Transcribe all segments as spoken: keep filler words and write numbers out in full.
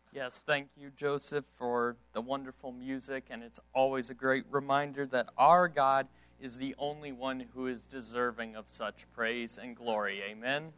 Yes, thank you, Joseph, for the wonderful music, and it's always a great reminder that our God is the only one who is deserving of such praise and glory. Amen.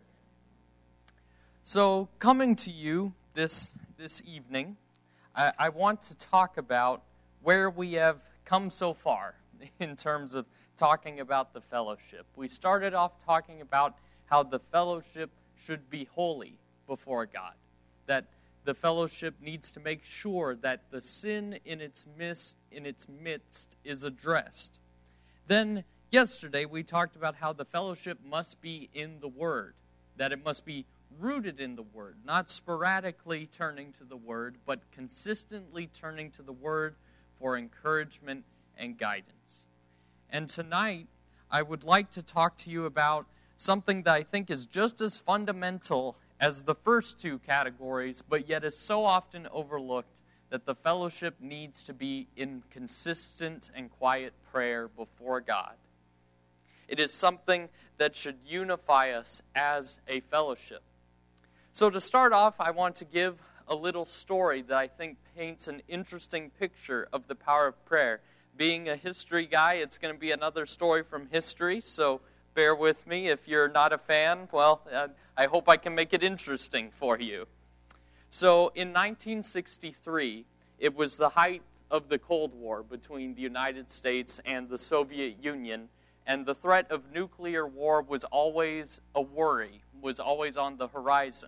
So, coming to you this this evening, I, I want to talk about where we have come so far in terms of talking about the fellowship. We started off talking about how the fellowship should be holy before God, that the fellowship needs to make sure that the sin in its midst, in its midst is addressed. Then, yesterday, we talked about how the fellowship must be in the Word, that it must be rooted in the Word, not sporadically turning to the Word, but consistently turning to the Word for encouragement and guidance. And tonight, I would like to talk to you about something that I think is just as fundamental as the first two categories, but yet is so often overlooked, that the fellowship needs to be in consistent and quiet prayer before God. It is something that should unify us as a fellowship. So to start off, I want to give a little story that I think paints an interesting picture of the power of prayer. Being a history guy, it's going to be another story from history, so bear with me. If you're not a fan, well, uh, I hope I can make it interesting for you. So in nineteen sixty-three, it was the height of the Cold War between the United States and the Soviet Union, and the threat of nuclear war was always a worry, was always on the horizon.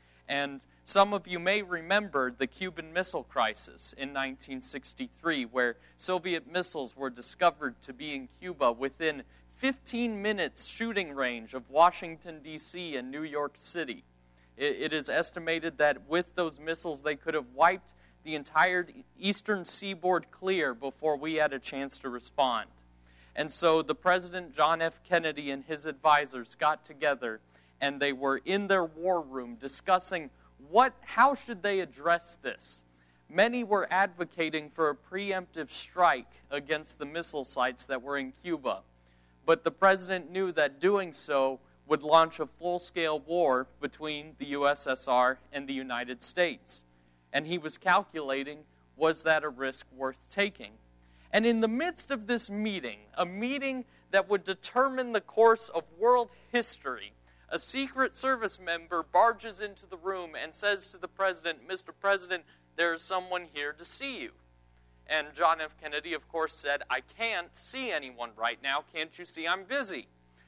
And some of you may remember the Cuban Missile Crisis in nineteen sixty-three, where Soviet missiles were discovered to be in Cuba within fifteen minutes shooting range of Washington, D C and New York City. It, it is estimated that with those missiles, they could have wiped the entire eastern seaboard clear before we had a chance to respond. And so the President John F. Kennedy and his advisors got together, and they were in their war room discussing what, how should they address this. Many were advocating for a preemptive strike against the missile sites that were in Cuba. But the president knew that doing so would launch a full-scale war between the U S S R and the United States. And he was calculating, was that a risk worth taking? And in the midst of this meeting, a meeting that would determine the course of world history, a Secret Service member barges into the room and says to the president, "Mister President, there is someone here to see you." And John F. Kennedy, of course, said, "I can't see anyone right now. Can't you see I'm busy?"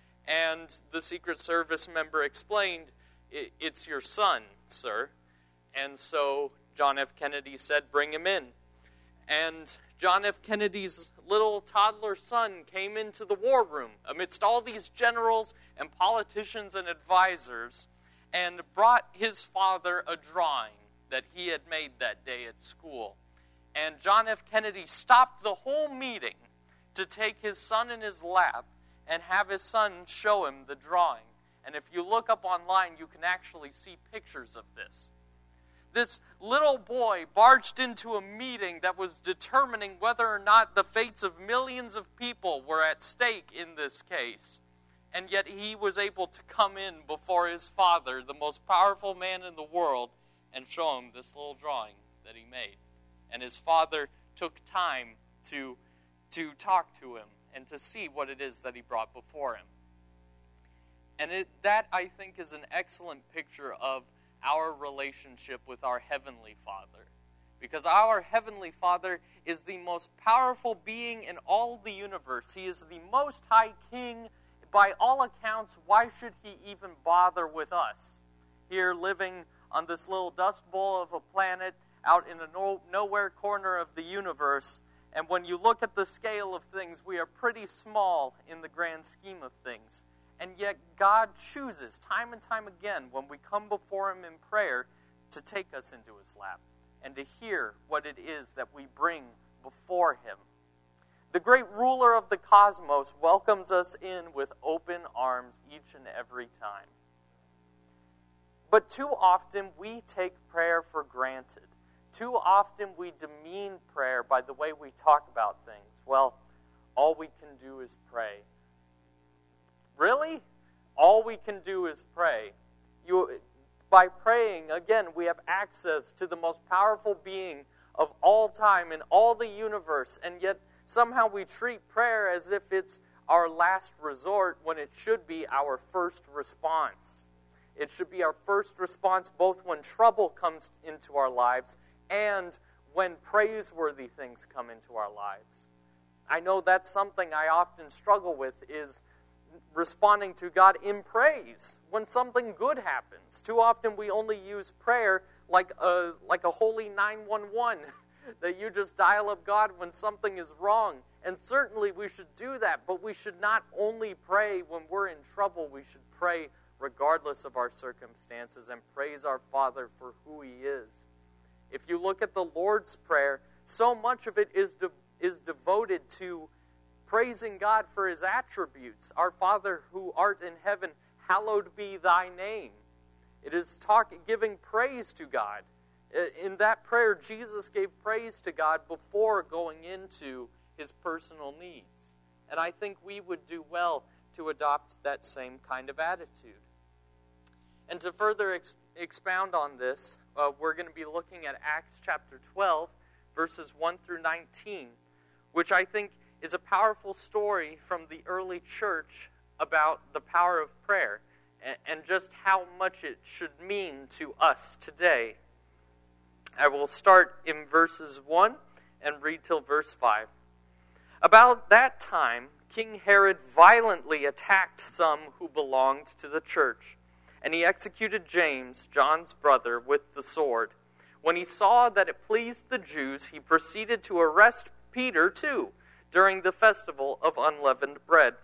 And the Secret Service member explained, "It's your son, sir." And so John F. Kennedy said, "Bring him in." And John F. Kennedy's little toddler son came into the war room amidst all these generals and politicians and advisors and brought his father a drawing that he had made that day at school. And John F. Kennedy stopped the whole meeting to take his son in his lap and have his son show him the drawing. And if you look up online, you can actually see pictures of this. This little boy barged into a meeting that was determining whether or not the fates of millions of people were at stake in this case. And yet he was able to come in before his father, the most powerful man in the world, and show him this little drawing that he made. And his father took time to, to talk to him and to see what it is that he brought before him. And it, that, I think, is an excellent picture of our relationship with our Heavenly Father. Because our Heavenly Father is the most powerful being in all the universe. He is the Most High King. By all accounts, why should He even bother with us? Here living on this little dust bowl of a planet out in a no, nowhere corner of the universe. And when you look at the scale of things, we are pretty small in the grand scheme of things. And yet God chooses time and time again when we come before Him in prayer to take us into His lap and to hear what it is that we bring before Him. The great ruler of the cosmos welcomes us in with open arms each and every time. But too often we take prayer for granted. Too often we demean prayer by the way we talk about things. Well, all we can do is pray. Really? All we can do is pray. You, by praying, again, we have access to the most powerful being of all time in all the universe, and yet somehow we treat prayer as if it's our last resort when it should be our first response. It should be our first response both when trouble comes into our lives and when praiseworthy things come into our lives. I know that's something I often struggle with, is responding to God in praise when something good happens. Too often we only use prayer like a, like a holy nine one one, that you just dial up God when something is wrong. And certainly we should do that, but we should not only pray when we're in trouble. We should pray regardless of our circumstances and praise our Father for who He is. If you look at the Lord's Prayer, so much of it is de- is devoted to praising God for His attributes. Our Father who art in heaven, hallowed be thy name. It is talk, giving praise to God. In that prayer, Jesus gave praise to God before going into His personal needs. And I think we would do well to adopt that same kind of attitude. And to further ex- expound on this, uh, we're going to be looking at Acts chapter twelve, verses one through nineteen, which I think is a powerful story from the early church about the power of prayer and, and just how much it should mean to us today. I will start in verses one and read till verse five. About that time, King Herod violently attacked some who belonged to the church, and he executed James, John's brother, with the sword. When he saw that it pleased the Jews, he proceeded to arrest Peter too, during the festival of unleavened bread.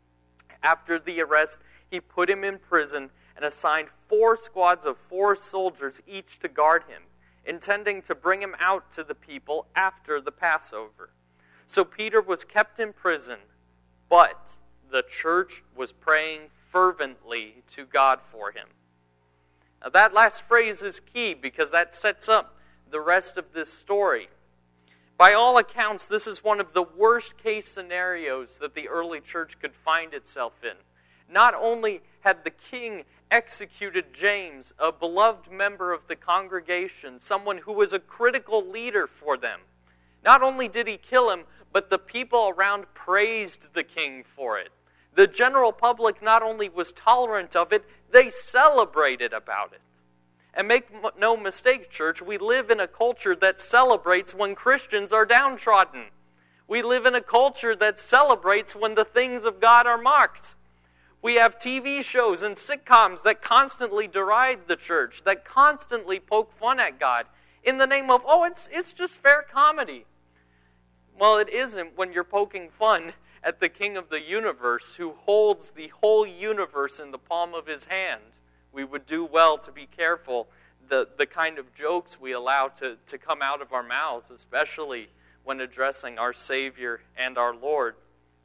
After the arrest, he put him in prison and assigned four squads of four soldiers each to guard him, intending to bring him out to the people after the Passover. So Peter was kept in prison, but the church was praying fervently to God for him. Now that last phrase is key because that sets up the rest of this story. By all accounts, this is one of the worst case scenarios that the early church could find itself in. Not only had the king executed James, a beloved member of the congregation, someone who was a critical leader for them, not only did he kill him, but the people around praised the king for it. The general public not only was tolerant of it, they celebrated about it. And make no mistake, church, we live in a culture that celebrates when Christians are downtrodden. We live in a culture that celebrates when the things of God are mocked. We have T V shows and sitcoms that constantly deride the church, that constantly poke fun at God in the name of, oh, it's it's just fair comedy. Well, it isn't when you're poking fun at the King of the universe who holds the whole universe in the palm of His hand. We would do well to be careful the, the kind of jokes we allow to, to come out of our mouths, especially when addressing our Savior and our Lord.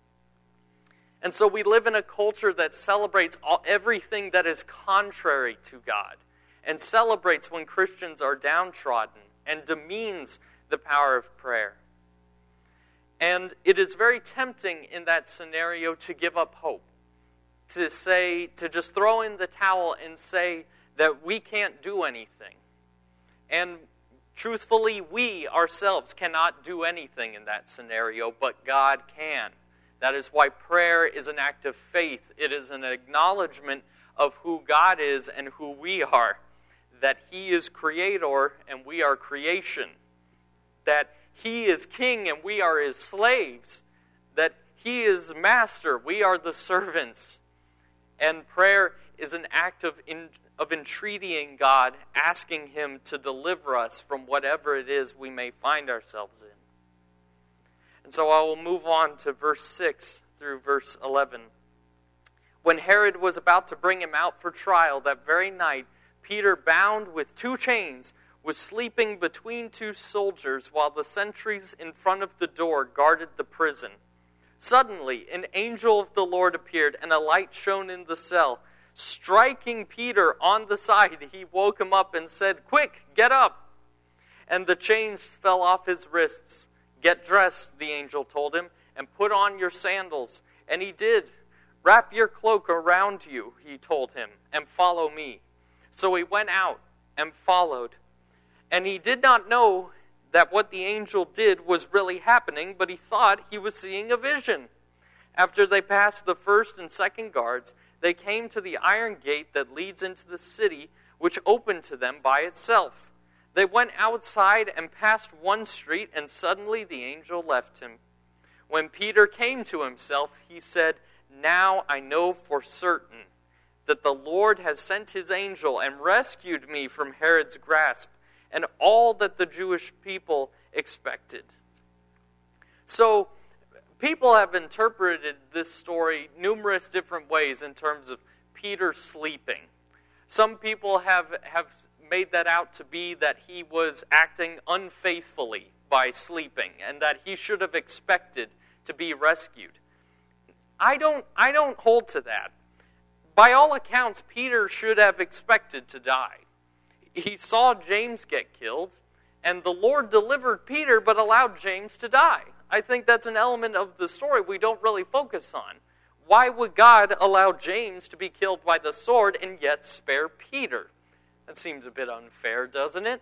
And so we live in a culture that celebrates all, everything that is contrary to God, and celebrates when Christians are downtrodden, and demeans the power of prayer. And it is very tempting in that scenario to give up hope. To say, to just throw in the towel and say that we can't do anything. And truthfully, we ourselves cannot do anything in that scenario, but God can. That is why prayer is an act of faith. It is an acknowledgement of who God is and who we are. That He is creator and we are creation. That He is king and we are His slaves. That He is master, we are the servants. And prayer is an act of in, of entreating God, asking Him to deliver us from whatever it is we may find ourselves in. And so I will move on to verse six through verse eleven. When Herod was about to bring him out for trial that very night, Peter, bound with two chains, was sleeping between two soldiers while the sentries in front of the door guarded the prison. Suddenly, an angel of the Lord appeared, and a light shone in the cell. Striking Peter on the side, he woke him up and said, "Quick, get up!" And the chains fell off his wrists. "Get dressed," the angel told him, "and put on your sandals." And he did. "Wrap your cloak around you," he told him, "and follow me." So he went out and followed. And he did not know that what the angel did was really happening, but he thought he was seeing a vision. After they passed the first and second guards, they came to the iron gate that leads into the city, which opened to them by itself. They went outside and passed one street, and suddenly the angel left him. When Peter came to himself, he said, "Now I know for certain that the Lord has sent his angel and rescued me from Herod's grasp and all that the Jewish people expected." So, people have interpreted this story numerous different ways in terms of Peter sleeping. Some people have, have made that out to be that he was acting unfaithfully by sleeping and that he should have expected to be rescued. I don't, I don't hold to that. By all accounts, Peter should have expected to die. He saw James get killed, and the Lord delivered Peter but allowed James to die. I think that's an element of the story we don't really focus on. Why would God allow James to be killed by the sword and yet spare Peter? That seems a bit unfair, doesn't it?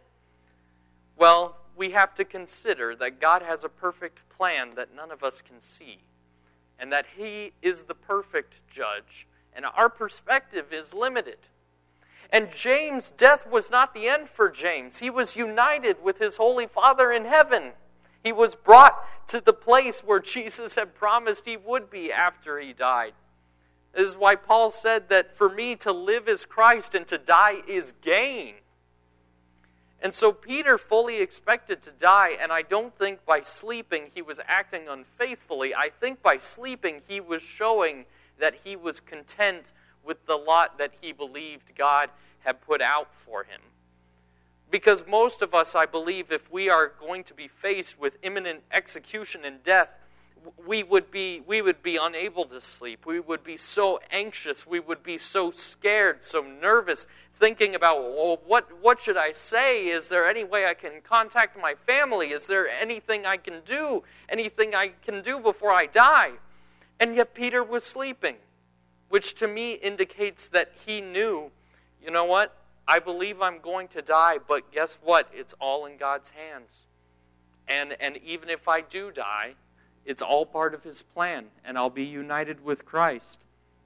Well, we have to consider that God has a perfect plan that none of us can see, and that he is the perfect judge, and our perspective is limited. And James' death was not the end for James. He was united with his Holy Father in heaven. He was brought to the place where Jesus had promised he would be after he died. This is why Paul said that for me to live is Christ and to die is gain. And so Peter fully expected to die, and I don't think by sleeping he was acting unfaithfully. I think by sleeping he was showing that he was content with the lot that he believed God had put out for him. Because most of us, I believe, if we are going to be faced with imminent execution and death, we would be we would be unable to sleep. We would be so anxious. We would be so scared, so nervous, thinking about, well, what, what should I say? Is there any way I can contact my family? Is there anything I can do? Anything I can do before I die? And yet Peter was sleeping, which to me indicates that he knew, you know what? I believe I'm going to die, but guess what? It's all in God's hands. And and even if I do die, it's all part of his plan, and I'll be united with Christ.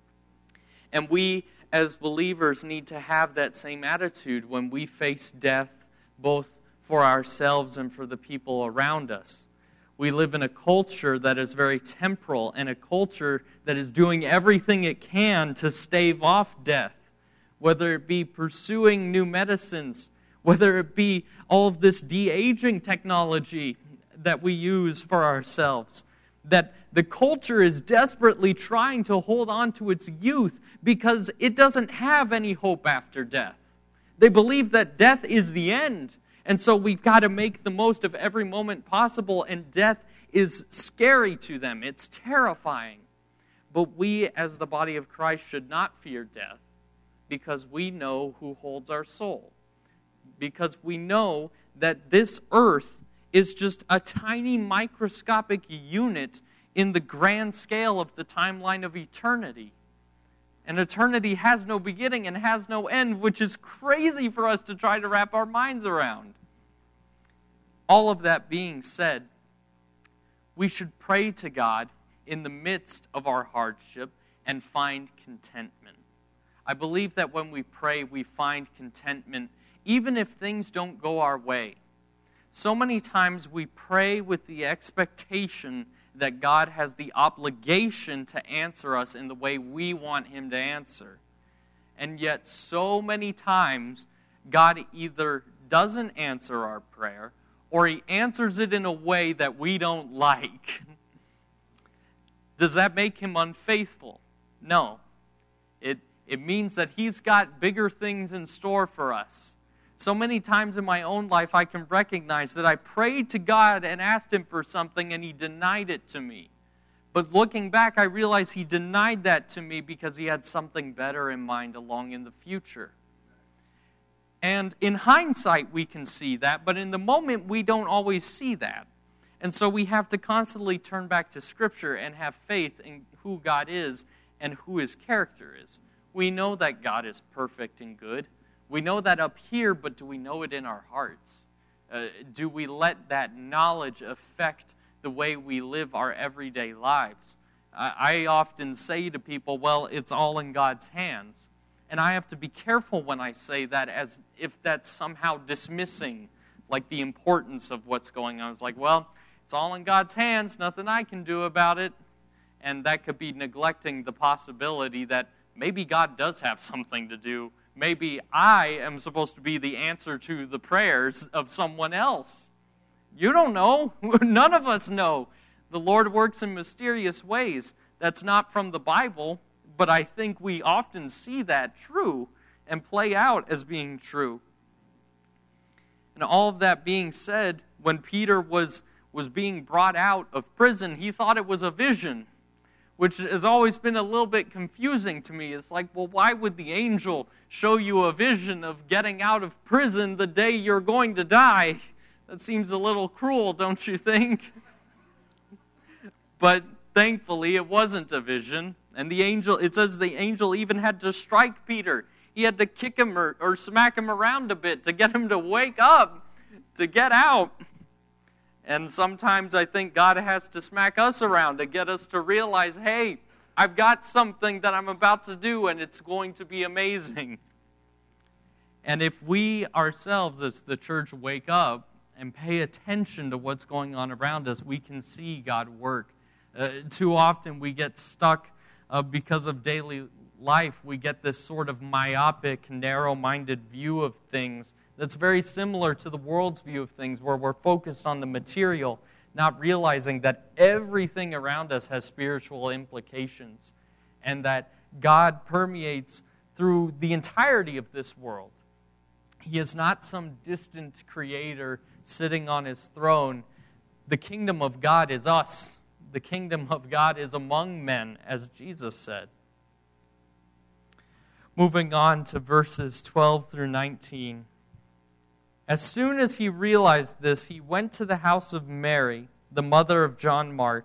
And we, as believers, need to have that same attitude when we face death, both for ourselves and for the people around us. We live in a culture that is very temporal, and a culture that is doing everything it can to stave off death. Whether it be pursuing new medicines, whether it be all of this de-aging technology that we use for ourselves, that the culture is desperately trying to hold on to its youth because it doesn't have any hope after death. They believe that death is the end, and so we've got to make the most of every moment possible, and death is scary to them. It's terrifying. But we, as the body of Christ, should not fear death, because we know who holds our soul. Because we know that this earth is just a tiny microscopic unit in the grand scale of the timeline of eternity. And eternity has no beginning and has no end, which is crazy for us to try to wrap our minds around. All of that being said, we should pray to God in the midst of our hardship and find contentment. I believe that when we pray, we find contentment, even if things don't go our way. So many times we pray with the expectation that God has the obligation to answer us in the way we want Him to answer. And yet so many times, God either doesn't answer our prayer, or He answers it in a way that we don't like. Does that make Him unfaithful? No. It It means that He's got bigger things in store for us. So many times in my own life, I can recognize that I prayed to God and asked Him for something, and He denied it to me. But looking back, I realize He denied that to me because He had something better in mind along in the future. And in hindsight, we can see that, but in the moment, we don't always see that. And so we have to constantly turn back to Scripture and have faith in who God is and who His character is. We know that God is perfect and good. We know that up here, but do we know it in our hearts? Uh, do we let that knowledge affect the way we live our everyday lives? I, I often say to people, well, it's all in God's hands. And I have to be careful when I say that, as if that's somehow dismissing like the importance of what's going on. It's like, well, it's all in God's hands, nothing I can do about it. And that could be neglecting the possibility that maybe God does have something to do. Maybe I am supposed to be the answer to the prayers of someone else. You don't know. None of us know. The Lord works in mysterious ways. That's not from the Bible, but I think we often see that true and play out as being true. And all of that being said, when Peter was, was being brought out of prison, he thought it was a vision, which has always been a little bit confusing to me. It's like, well, why would the angel show you a vision of getting out of prison the day you're going to die? That seems a little cruel, don't you think? But thankfully, it wasn't a vision. And the angel, it says the angel even had to strike Peter. He had to kick him or, or smack him around a bit to get him to wake up, to get out. And sometimes I think God has to smack us around to get us to realize, hey, I've got something that I'm about to do, and it's going to be amazing. And if we ourselves as the church wake up and pay attention to what's going on around us, we can see God work. Uh, too often we get stuck uh, because of daily life. We get this sort of myopic, narrow-minded view of things that's very similar to the world's view of things, where we're focused on the material, not realizing that everything around us has spiritual implications, and that God permeates through the entirety of this world. He is not some distant creator sitting on his throne. The kingdom of God is us. The kingdom of God is among men, as Jesus said. Moving on to verses twelve through nineteen. As soon as he realized this, he went to the house of Mary, the mother of John Mark,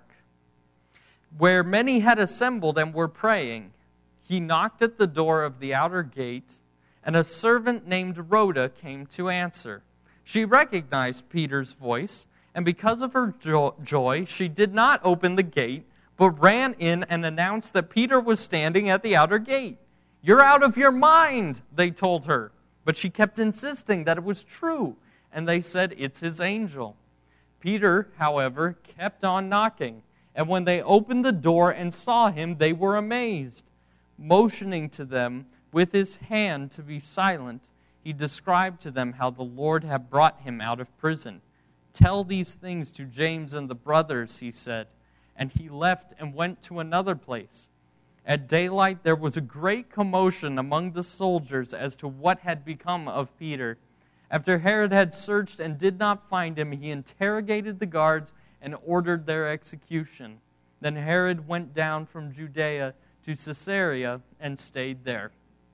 where many had assembled and were praying. He knocked at the door of the outer gate, and a servant named Rhoda came to answer. She recognized Peter's voice, and because of her jo- joy, she did not open the gate, but ran in and announced that Peter was standing at the outer gate. "You're out of your mind," they told her. But she kept insisting that it was true, and they said, "It's his angel." Peter, however, kept on knocking, and when they opened the door and saw him, they were amazed. Motioning to them with his hand to be silent, he described to them how the Lord had brought him out of prison. "Tell these things to James and the brothers," he said, and he left and went to another place. At daylight there was a great commotion among the soldiers as to what had become of Peter. After Herod had searched and did not find him, he interrogated the guards and ordered their execution. Then Herod went down from Judea to Caesarea and stayed there.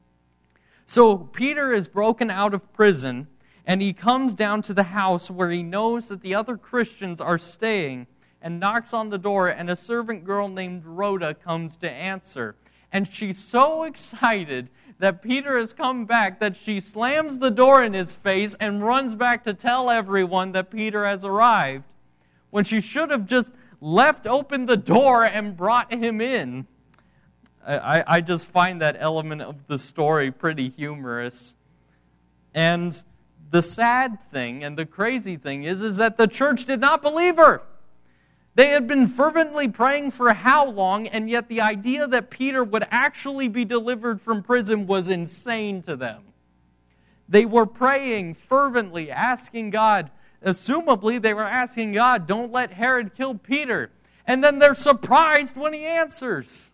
So Peter is broken out of prison, and he comes down to the house where he knows that the other Christians are staying, and knocks on the door, and a servant girl named Rhoda comes to answer. And she's so excited that Peter has come back that she slams the door in his face and runs back to tell everyone that Peter has arrived, when she should have just left open the door and brought him in. I, I just find that element of the story pretty humorous. And the sad thing and the crazy thing is, is that the church did not believe her. They had been fervently praying for how long, and yet the idea that Peter would actually be delivered from prison was insane to them. They were praying fervently, asking God, assumably they were asking God, don't let Herod kill Peter. And then they're surprised when he answers.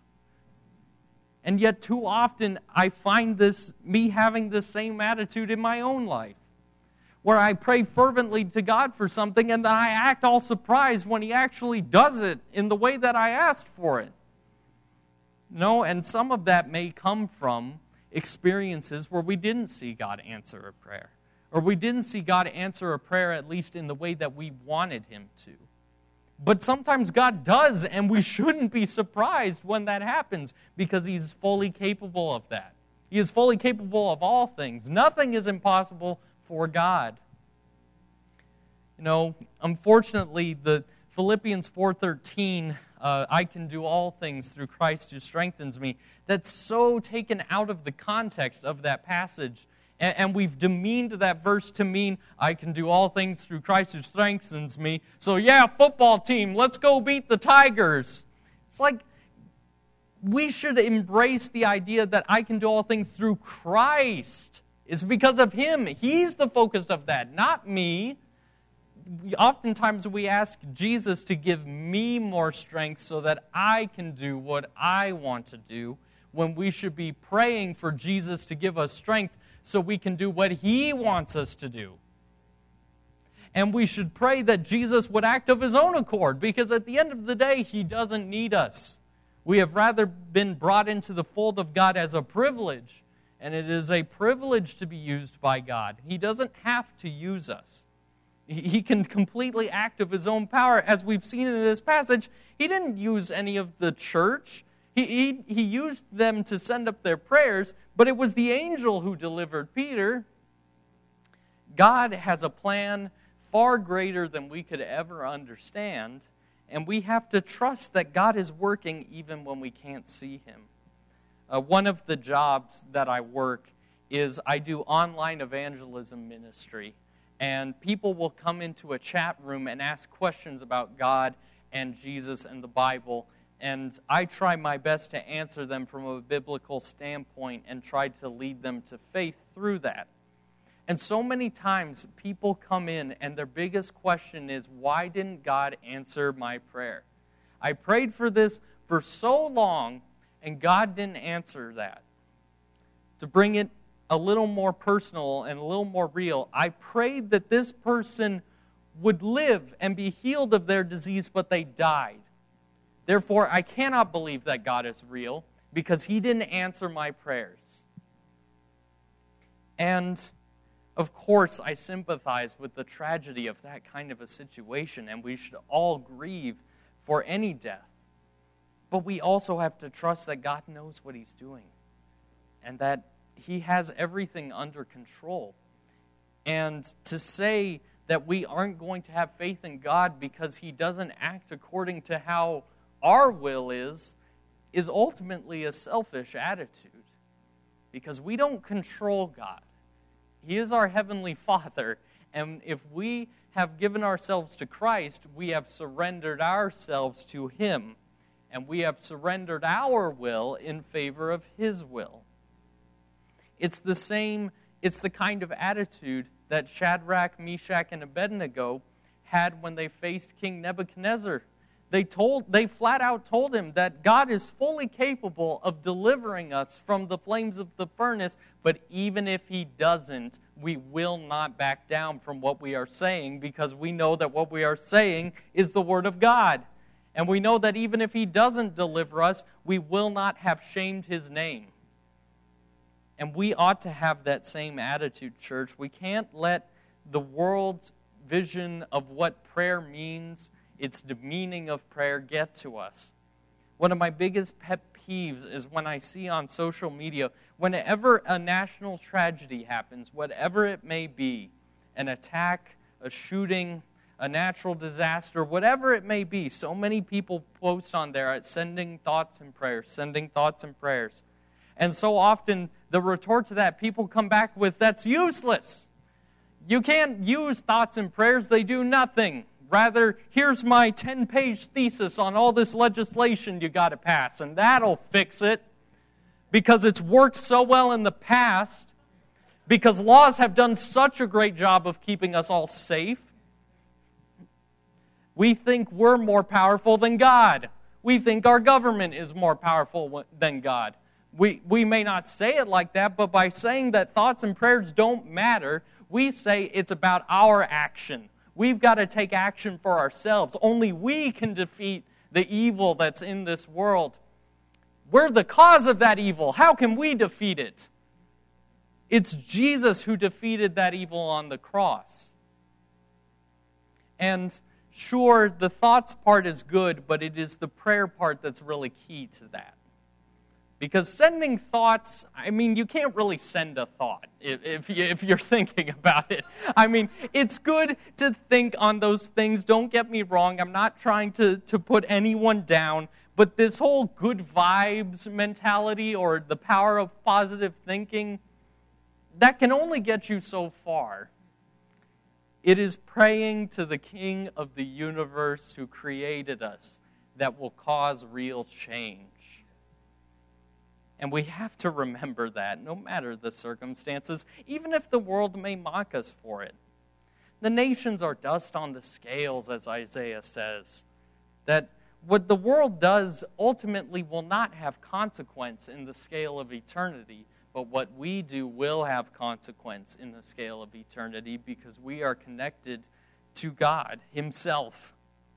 And yet too often I find this, me having the same attitude in my own life, where I pray fervently to God for something and then I act all surprised when he actually does it in the way that I asked for it. No, and some of that may come from experiences where we didn't see God answer a prayer, or we didn't see God answer a prayer at least in the way that we wanted him to. But sometimes God does, and we shouldn't be surprised when that happens because he's fully capable of that. He is fully capable of all things. Nothing is impossible for God. You know, unfortunately, the Philippians four thirteen, uh, I can do all things through Christ who strengthens me, that's so taken out of the context of that passage. And, and we've demeaned that verse to mean, I can do all things through Christ who strengthens me. So yeah, football team, let's go beat the Tigers. It's like, we should embrace the idea that I can do all things through Christ. It's because of Him. He's the focus of that, not me. Oftentimes we ask Jesus to give me more strength so that I can do what I want to do, when we should be praying for Jesus to give us strength so we can do what He wants us to do. And we should pray that Jesus would act of His own accord, because at the end of the day, He doesn't need us. We have rather been brought into the fold of God as a privilege, and it is a privilege to be used by God. He doesn't have to use us. He can completely act of His own power. As we've seen in this passage, He didn't use any of the church. He, he, he used them to send up their prayers, but it was the angel who delivered Peter. God has a plan far greater than we could ever understand, and we have to trust that God is working even when we can't see Him. Uh, one of the jobs that I work is I do online evangelism ministry. And people will come into a chat room and ask questions about God and Jesus and the Bible. And I try my best to answer them from a biblical standpoint and try to lead them to faith through that. And so many times people come in and their biggest question is, why didn't God answer my prayer? I prayed for this for so long and God didn't answer that. To bring it a little more personal and a little more real, I prayed that this person would live and be healed of their disease, but they died. Therefore, I cannot believe that God is real because He didn't answer my prayers. And, of course, I sympathize with the tragedy of that kind of a situation, and we should all grieve for any death. But we also have to trust that God knows what He's doing, and that He has everything under control. And to say that we aren't going to have faith in God because He doesn't act according to how our will is, is ultimately a selfish attitude. Because we don't control God. He is our Heavenly Father, and if we have given ourselves to Christ, we have surrendered ourselves to Him, and we have surrendered our will in favor of His will. It's the same, it's the kind of attitude that Shadrach, Meshach, and Abednego had when they faced King Nebuchadnezzar. They told, they flat out told him that God is fully capable of delivering us from the flames of the furnace, but even if He doesn't, we will not back down from what we are saying, because we know that what we are saying is the Word of God. And we know that even if He doesn't deliver us, we will not have shamed His name. And we ought to have that same attitude, church. We can't let the world's vision of what prayer means, its demeaning of prayer, get to us. One of my biggest pet peeves is when I see on social media, whenever a national tragedy happens, whatever it may be, an attack, a shooting, a natural disaster, whatever it may be, so many people post on there at sending thoughts and prayers, sending thoughts and prayers. And so often, the retort to that, people come back with, that's useless. You can't use thoughts and prayers, they do nothing. Rather, here's my ten-page thesis on all this legislation you got to pass, and that'll fix it. Because it's worked so well in the past, because laws have done such a great job of keeping us all safe. We think we're more powerful than God. We think our government is more powerful than God. We, we may not say it like that, but by saying that thoughts and prayers don't matter, we say it's about our action. We've got to take action for ourselves. Only we can defeat the evil that's in this world. We're the cause of that evil. How can we defeat it? It's Jesus who defeated that evil on the cross. And sure, the thoughts part is good, but it is the prayer part that's really key to that. Because sending thoughts, I mean, you can't really send a thought if, if, you, if you're thinking about it. I mean, it's good to think on those things. Don't get me wrong. I'm not trying to, to put anyone down. But this whole good vibes mentality or the power of positive thinking, that can only get you so far. It is praying to the King of the universe who created us that will cause real change. And we have to remember that, no matter the circumstances, even if the world may mock us for it. The nations are dust on the scales, as Isaiah says. That what the world does ultimately will not have consequence in the scale of eternity, but what we do will have consequence in the scale of eternity because we are connected to God Himself.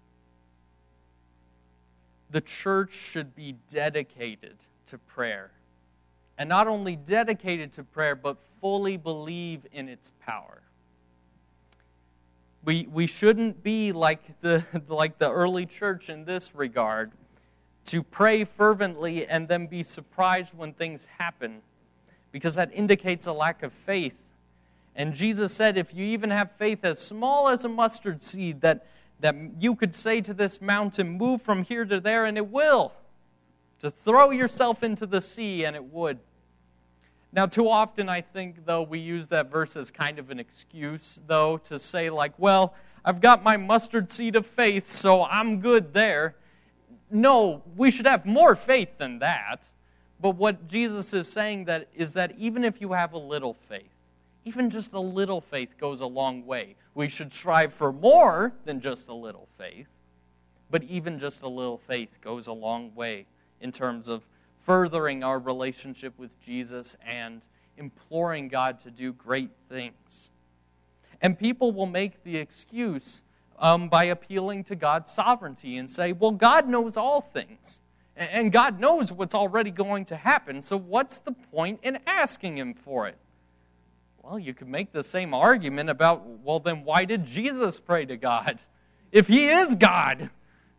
The church should be dedicated to prayer. And not only dedicated to prayer, but fully believe in its power. We we shouldn't be like the like the early church in this regard, to pray fervently and then be surprised when things happen, because that indicates a lack of faith. And Jesus said, if you even have faith as small as a mustard seed, that, that you could say to this mountain, move from here to there, and it will. To throw yourself into the sea, and it would. Now, too often, I think, though, we use that verse as kind of an excuse, though, to say, like, well, I've got my mustard seed of faith, so I'm good there. No, we should have more faith than that. But what Jesus is saying that is that even if you have a little faith, even just a little faith goes a long way. We should strive for more than just a little faith, but even just a little faith goes a long way in terms of furthering our relationship with Jesus and imploring God to do great things. And people will make the excuse um, by appealing to God's sovereignty and say, well, God knows all things. And God knows what's already going to happen, so what's the point in asking Him for it? Well, you could make the same argument about, well, then why did Jesus pray to God? If He is God,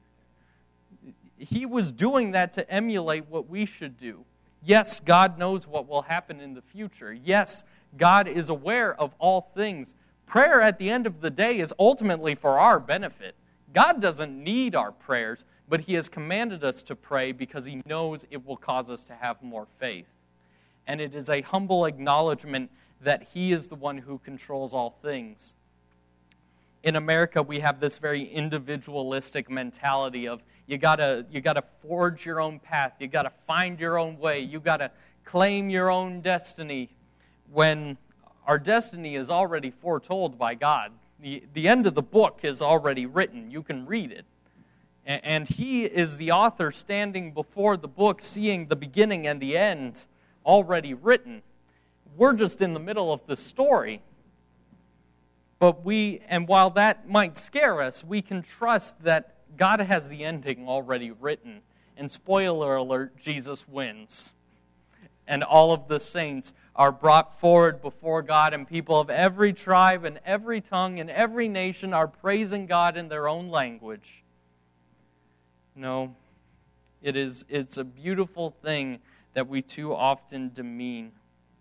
He was doing that to emulate what we should do. Yes, God knows what will happen in the future. Yes, God is aware of all things. Prayer at the end of the day is ultimately for our benefit. God doesn't need our prayers, but He has commanded us to pray because He knows it will cause us to have more faith. And it is a humble acknowledgement that He is the one who controls all things. In America, we have this very individualistic mentality of you gotta you gotta forge your own path, you gotta find your own way, you gotta claim your own destiny, when our destiny is already foretold by God. The, the end of the book is already written. You can read it. And, and He is the author standing before the book, seeing the beginning and the end already written. We're just in the middle of the story. But we, and while that might scare us, we can trust that God has the ending already written. And spoiler alert, Jesus wins. And all of the saints are brought forward before God, and people of every tribe and every tongue and every nation are praising God in their own language. No, it is, it's a beautiful thing that we too often demean.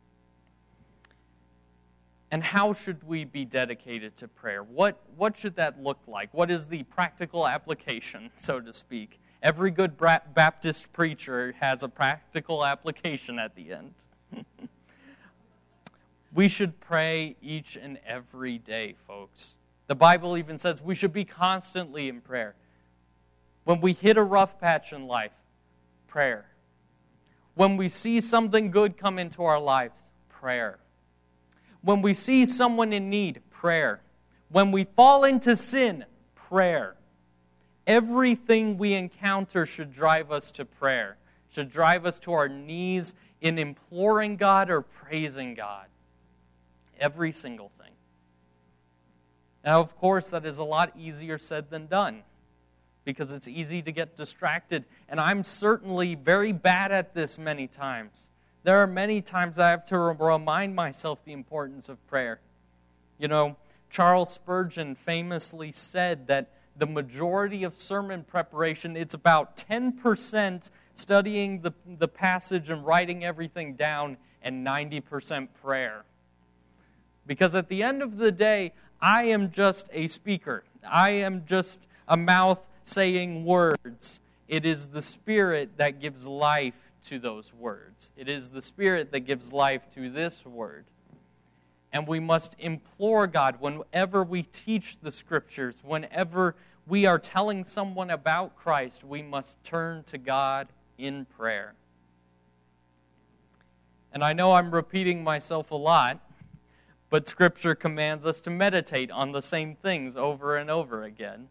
And how should we be dedicated to prayer? What, what should that look like? What is the practical application, so to speak? Every good Baptist preacher has a practical application at the end. We should pray each and every day, folks. The Bible even says we should be constantly in prayer. When we hit a rough patch in life, prayer. When we see something good come into our life, prayer. When we see someone in need, prayer. When we fall into sin, prayer. Everything we encounter should drive us to prayer, should drive us to our knees in imploring God or praising God. Every single thing. Now, of course, that is a lot easier said than done, because it's easy to get distracted, and I'm certainly very bad at this many times. There are many times I have to remind myself the importance of prayer. You know, Charles Spurgeon famously said that the majority of sermon preparation. It's about ten percent studying the, the passage and writing everything down, and ninety percent prayer. Because at the end of the day, I am just a speaker. I am just a mouth saying words. It is the Spirit that gives life to those words. It is the Spirit that gives life to this word. And we must implore God whenever we teach the Scriptures, whenever we are telling someone about Christ, we must turn to God in prayer. And I know I'm repeating myself a lot, but Scripture commands us to meditate on the same things over and over again.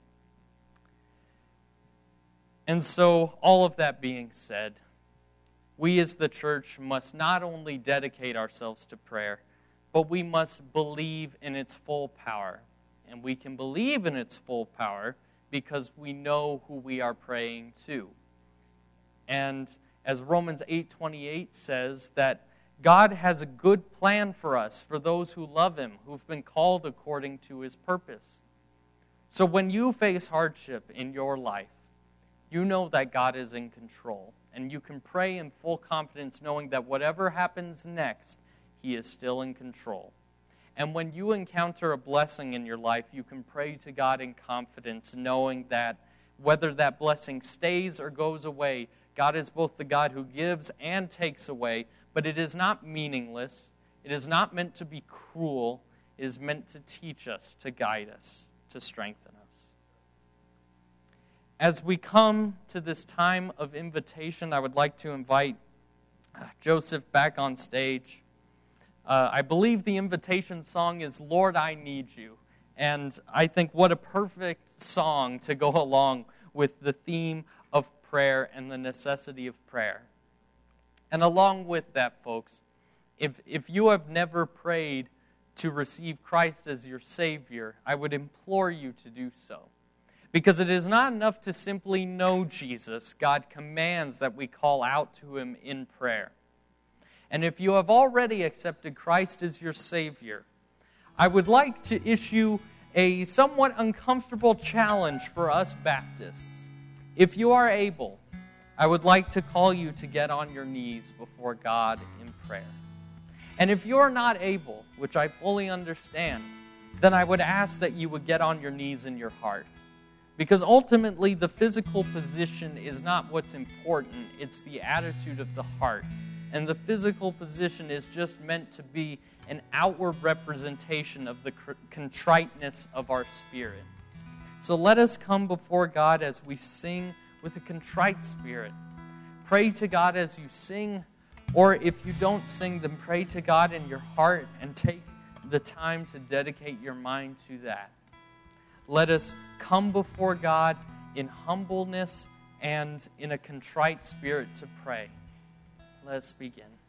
And so, all of that being said, we as the church must not only dedicate ourselves to prayer, but we must believe in its full power. And we can believe in its full power because we know who we are praying to. And as Romans eight twenty-eight says, that God has a good plan for us, for those who love Him, who've been called according to His purpose. So when you face hardship in your life, you know that God is in control. And you can pray in full confidence knowing that whatever happens next, He is still in control. And when you encounter a blessing in your life, you can pray to God in confidence, knowing that whether that blessing stays or goes away, God is both the God who gives and takes away, but it is not meaningless. It is not meant to be cruel. It is meant to teach us, to guide us, to strengthen us. As we come to this time of invitation, I would like to invite Joseph back on stage. Uh, I believe the invitation song is Lord, I Need You. And I think what a perfect song to go along with the theme of prayer and the necessity of prayer. And along with that, folks, if, if you have never prayed to receive Christ as your Savior, I would implore you to do so. Because it is not enough to simply know Jesus. God commands that we call out to Him in prayer. And if you have already accepted Christ as your Savior, I would like to issue a somewhat uncomfortable challenge for us Baptists. If you are able, I would like to call you to get on your knees before God in prayer. And if you are not able, which I fully understand, then I would ask that you would get on your knees in your heart. Because ultimately, the physical position is not what's important, it's the attitude of the heart. And the physical position is just meant to be an outward representation of the contriteness of our spirit. So let us come before God as we sing with a contrite spirit. Pray to God as you sing, or if you don't sing, then pray to God in your heart and take the time to dedicate your mind to that. Let us come before God in humbleness and in a contrite spirit to pray. Let us begin.